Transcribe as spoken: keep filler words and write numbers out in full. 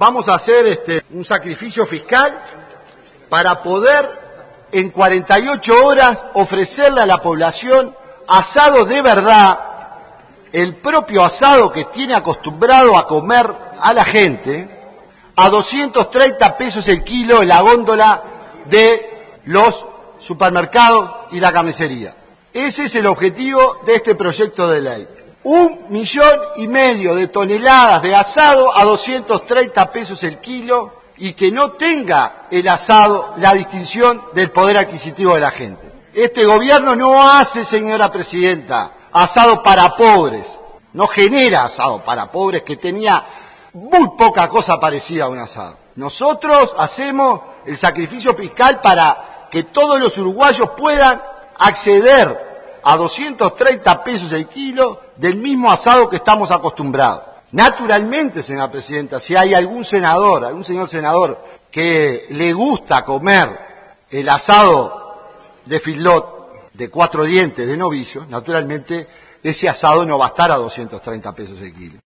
vamos a hacer este, un sacrificio fiscal para poder en cuarenta y ocho horas ofrecerle a la población asado de verdad, el propio asado que tiene acostumbrado a comer a la gente, a doscientos treinta pesos el kilo en la góndola de los supermercados y la carnicería. Ese es el objetivo de este proyecto de ley. Un millón y medio de toneladas de asado a doscientos treinta pesos el kilo y que no tenga el asado la distinción del poder adquisitivo de la gente. Este gobierno no hace, señora presidenta, asado para pobres. No genera asado para pobres, que tenía muy poca cosa parecida a un asado. Nosotros hacemos el sacrificio fiscal para que todos los uruguayos puedan acceder a doscientos treinta pesos el kilo del mismo asado que estamos acostumbrados. Naturalmente, señora presidenta, si hay algún senador, algún señor senador que le gusta comer el asado de feedlot de cuatro dientes de novillo, naturalmente ese asado no va a estar a doscientos treinta pesos el kilo.